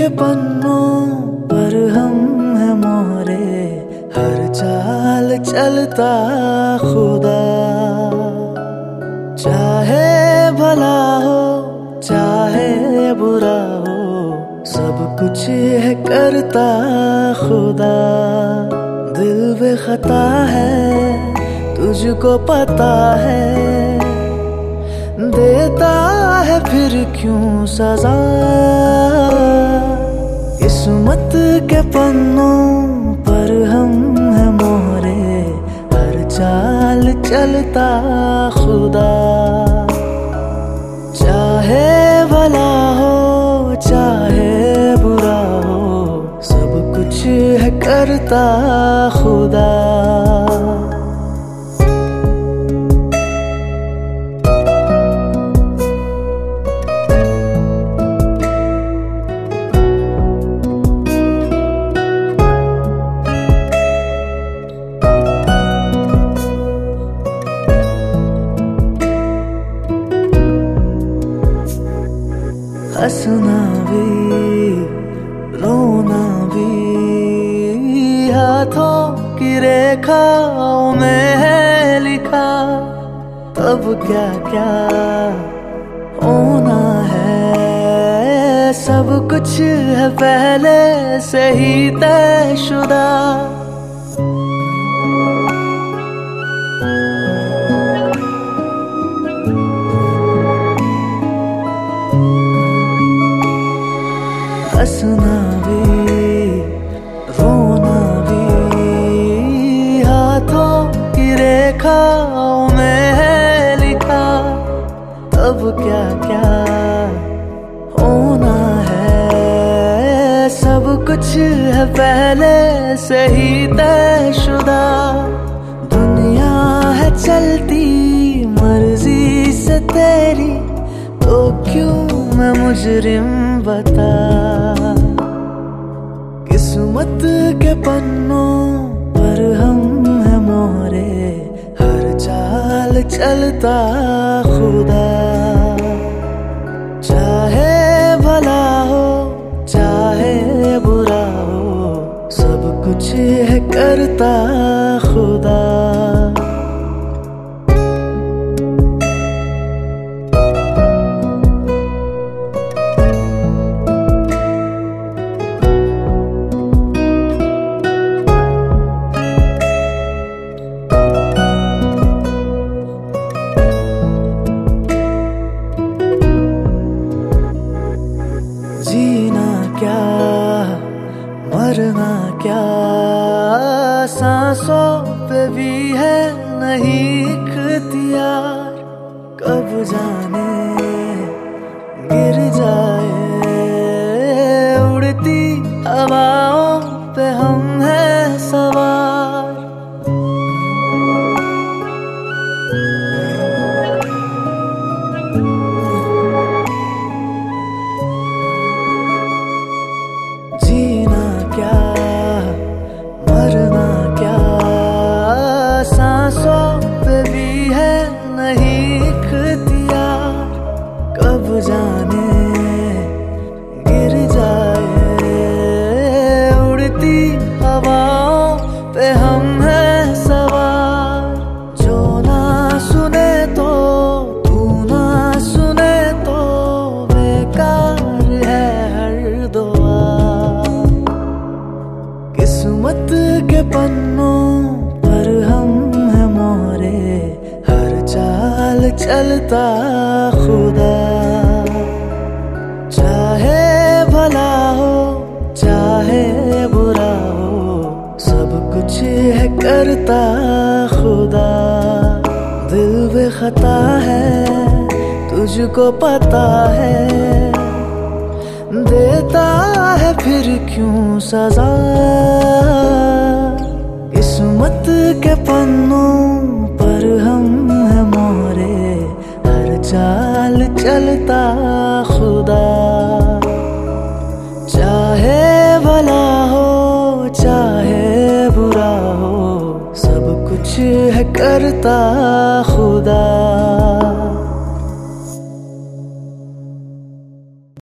के पन्नों पर हम हैं मोहरे, हर चाल चलता खुदा। चाहे भला हो चाहे बुरा हो, सब कुछ है करता खुदा। दिल बेखता है तुझको पता है, देता है फिर क्यों सजा। किस्मत के पन्नों पर हम हैं मोहरे, हर चाल चलता खुदा। चाहे भला हो चाहे बुरा हो, सब कुछ है करता खुदा। हंसना भी रोना भी हाथों की रेखाओं में है लिखा। तब क्या क्या होना है, सब कुछ है पहले से ही तयशुदा। हंसना भी रोना भी हाथों की रेखाओं में है लिखा। तब क्या क्या होना है, सब कुछ है पहले से ही तयशुदा। दुनिया है चलती मर्जी से तेरी, तो क्यों मैं मुजरिम बता। किस्मत के पन्नों पर हम हैं मोहरे, हर चाल चलता खुदा। चाहे भला हो चाहे बुरा हो, सब कुछ है करता खुदा। जीना क्या मरना क्या, सांसों पे भी है नहीं इख्तियार। कब जाने गिर जाए उड़ती हवाओं पे हम हैं सवार। जीना क्या मरना क्या, सांसों पे भी है नहीं इख्तियार। कब जाने गिर जाए उड़ती हवाओं पे हम हैं सवार। जो ना सुने तो तू ना सुने तो बेकार है हर दुआ। किस्मत के पन्नों पर हम हैं मोहरे, हर चाल चलता खुदा। चाहे भला हो चाहे बुरा हो, सब कुछ है करता खुदा। दिल बेखता है तुझको पता है, देता है फिर क्यों सजा। किस्मत के पन्नों पर हम हैं मोहरे, हर चाल चलता खुदा। चाहे भला हो चाहे बुरा हो, सब कुछ है करता खुदा।